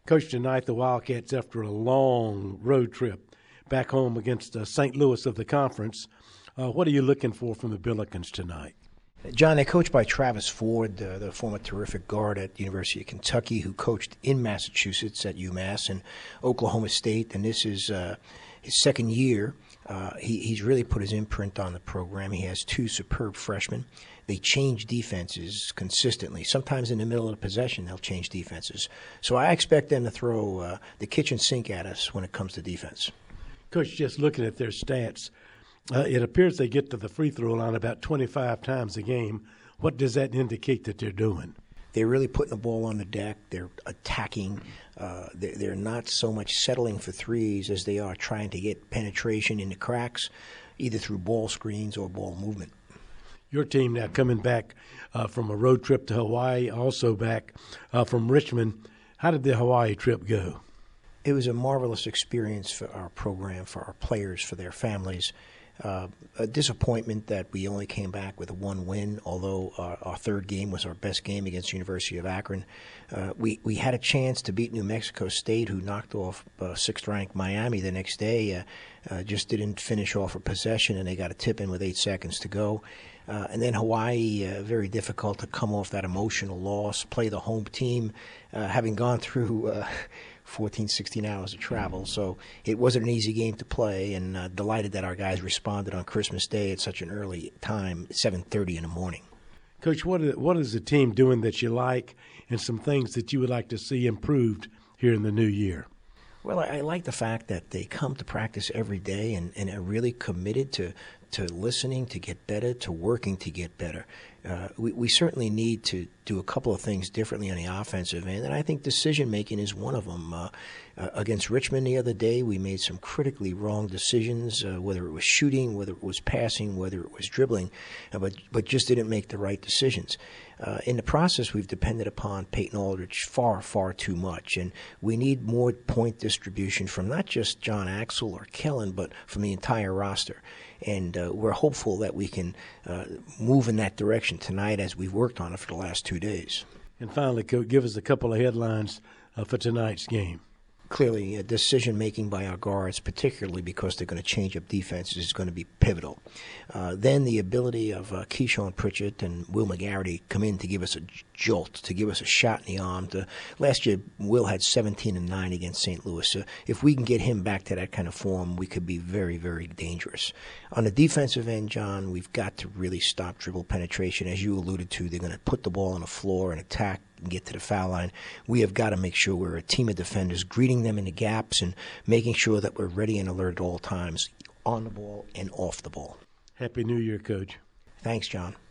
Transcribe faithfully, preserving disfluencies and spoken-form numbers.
Coach, tonight the Wildcats, after a long road trip back home against uh, Saint Louis of the conference, uh, what are you looking for from the Billikens tonight? John, they're coached by Travis Ford, uh, the former terrific guard at the University of Kentucky, who coached in Massachusetts at UMass and Oklahoma State, and this is uh, his second year. Uh, he, he's really put his imprint on the program. He has two superb freshmen. They change defenses consistently. Sometimes in the middle of the possession, they'll change defenses. So I expect them to throw uh, the kitchen sink at us when it comes to defense. Coach, just looking at their stats, uh, it appears they get to the free throw line about twenty-five times a game. What does that indicate that they're doing? They're really putting the ball on the deck. They're attacking. Uh, they're, they're not so much settling for threes as they are trying to get penetration in the cracks, either through ball screens or ball movement. Your team now coming back uh, from a road trip to Hawaii, also back uh, from Richmond. How did the Hawaii trip go? It was a marvelous experience for our program, for our players, for their families. Uh, a disappointment that we only came back with one win, although our, our third game was our best game against the University of Akron. Uh, we, we had a chance to beat New Mexico State, who knocked off uh, sixth-ranked Miami the next day. Uh, uh, just didn't finish off a possession, and they got a tip in with eight seconds to go. Uh, and then Hawaii, uh, very difficult to come off that emotional loss, play the home team, uh, having gone through uh, fourteen, sixteen hours of travel. So it wasn't an easy game to play, and uh, delighted that our guys responded on Christmas Day at such an early time, seven thirty in the morning. Coach, what is, what is the team doing that you like and some things that you would like to see improved here in the new year? Well, I, I like the fact that they come to practice every day and, and are really committed to, to listening to get better, to working to get better. Uh, we, we certainly need to do a couple of things differently on the offensive end, and I think decision-making is one of them. Uh, uh, against Richmond the other day, we made some critically wrong decisions, uh, whether it was shooting, whether it was passing, whether it was dribbling, uh, but, but just didn't make the right decisions. Uh, in the process, we've depended upon Peyton Aldridge far, far too much, and we need more point distribution from not just John Axel or Kellen, but from the entire roster. And uh, we're hopeful that we can uh, move in that direction tonight as we've worked on it for the last two days. And finally, Coach, give us a couple of headlines uh, for tonight's game. Clearly, uh, decision-making by our guards, particularly because they're going to change up defenses, is going to be pivotal. Uh, then the ability of uh, Keyshawn Pritchett and Will McGarity come in to give us a jolt, to give us a shot in the arm. To, last year, Will had seventeen and nine against Saint Louis. So if we can get him back to that kind of form, we could be very, very dangerous. On the defensive end, John, we've got to really stop dribble penetration. As you alluded to, they're going to put the ball on the floor and attack and get to the foul line. We have got to make sure we're a team of defenders, greeting them in the gaps and making sure that we're ready and alert at all times, on the ball and off the ball. Happy New Year, Coach. Thanks, John.